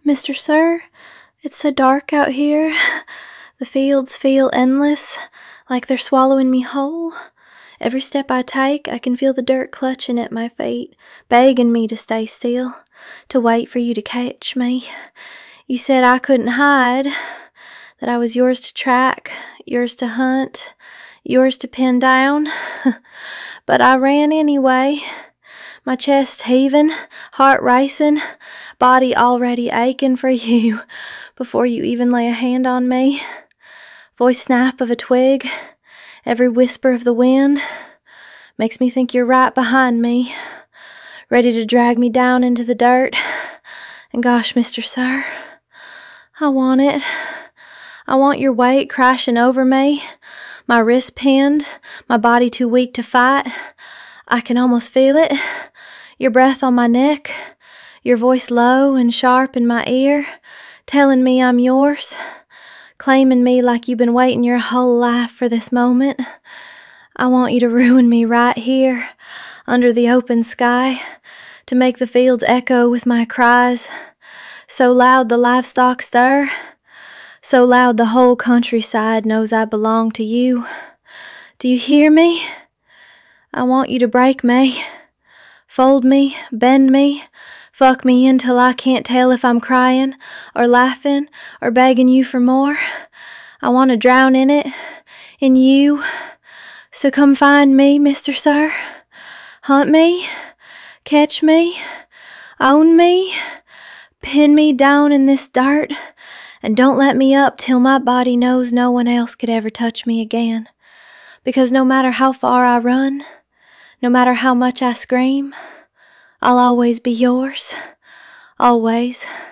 Mr. Sir, it's so dark out here. The fields feel endless, like they're swallowing me whole. Every step I take, I can feel the dirt clutching at my feet, begging me to stay still, to wait for you to catch me. You said I couldn't hide, that I was yours to track, yours to hunt, yours to pin down. But I ran anyway, my chest heaving, heart racing, body already aching for you before you even lay a hand on me. Voice snap of a twig, every whisper of the wind makes me think you're right behind me, ready to drag me down into the dirt. And gosh, Mr. Sir, I want it. I want your weight crashing over me, my wrist pinned, my body too weak to fight. I can almost feel it, your breath on my neck, your voice low and sharp in my ear, telling me I'm yours, claiming me like you've been waiting your whole life for this moment. I want you to ruin me right here, under the open sky, to make the fields echo with my cries, so loud the livestock stir, so loud the whole countryside knows I belong to you. Do you hear me? I want you to break me, fold me, bend me, fuck me until I can't tell if I'm crying or laughing or begging you for more. I want to drown in it, in you. So come find me, Mr. Sir. Hunt me, catch me, own me, pin me down in this dirt, and don't let me up till my body knows no one else could ever touch me again. Because no matter how far I run, no matter how much I scream, I'll always be yours. Always.